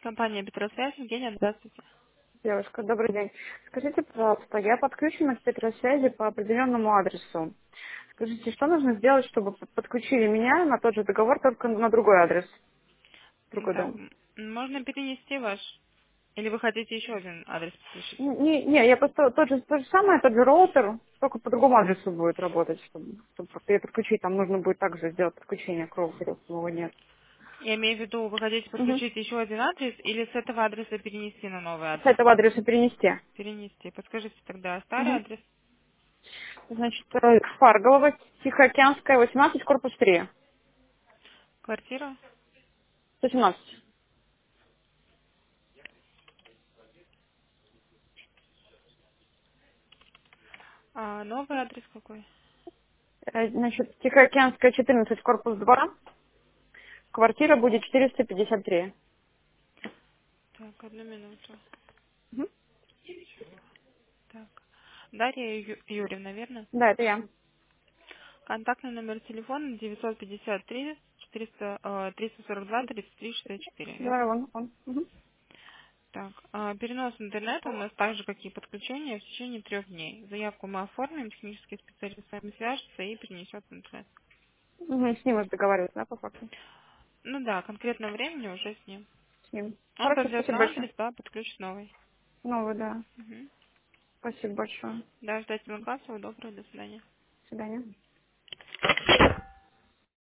Компания Петросвязь, Евгения, здравствуйте. Девушка, добрый день. Скажите, пожалуйста, я подключена к Петросвязи по определенному адресу. Скажите, что нужно сделать, чтобы подключили меня на тот же договор, только на другой адрес, другой Так, дом? можно перенести ваш? Или вы хотите еще один адрес подключить? Не, я просто то же самое, тот же роутер, только по другому адресу будет работать, чтобы ее подключить. Там нужно будет также сделать подключение к роутеру, самого нет. Я имею в виду, вы хотите Мгм. подключить еще один адрес или с этого адреса перенести на новый С адрес? этого адреса перенести. Перенести. Подскажите тогда старый Мгм. адрес, Значит, Фарголова, Тихоокеанская, 18, корпус 3. квартира, 117. а новый адрес какой? Значит, Тихоокеанская, 14, корпус 2. Квартира будет 453. Так, одну минуту. Мгм. Так. Дарья Юрьевна, верно? Да, это я. Контактный номер телефона 953 342 33 64, Да, верно? он. Мгм. Так, перенос интернета у нас так же, как и подключение, в течение 3 дней. Заявку мы оформим, технический специалист с вами свяжется и перенесет интернет. Мгм, с ним уже договариваться, да, по факту? Ну да, конкретного времени уже с ним. С ним. Он Хорошо, пойдет спасибо на большое. адрес, да, подключит новый. Ну, да. Мгм. Спасибо большое. Да, ждать звонка, всего доброго, до свидания. До свидания.